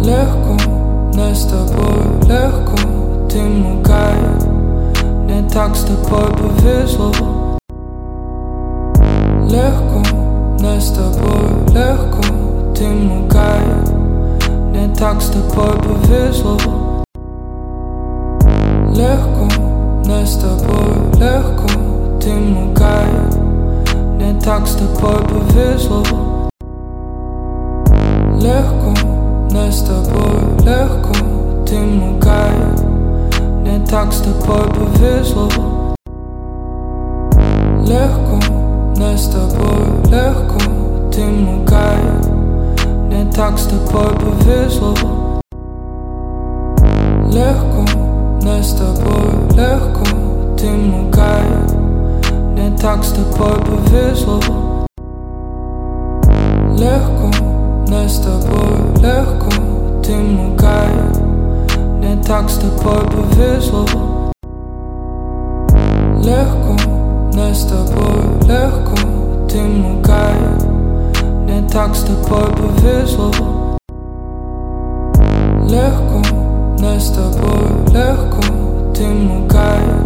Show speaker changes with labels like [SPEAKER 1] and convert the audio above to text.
[SPEAKER 1] Легко, мне с тобой легко, ты мой кайф, мне так с тобой повезло. Легко, мне с тобой легко, ты мой кайф, мне так с тобой повезло. Легко, мне с тобой легко, ты мой кайф, мне так с тобой повезло. Легко, мне с тобой легко, ты мой кайф, мне так с тобой повезло. Легко, мне с тобой легко, ты мой кайф, мне так с тобой повезло. Легко, мне с тобой легко, ты мой кайф, мне так с тобой повезло. Легко, мне с тобой легко, ты мой кайф, мне так с тобой повезло. Легко, мне с тобой легко, ты мой кайф, мне так с тобой повезло. Легко, мне с тобой легко, ты мой кайф,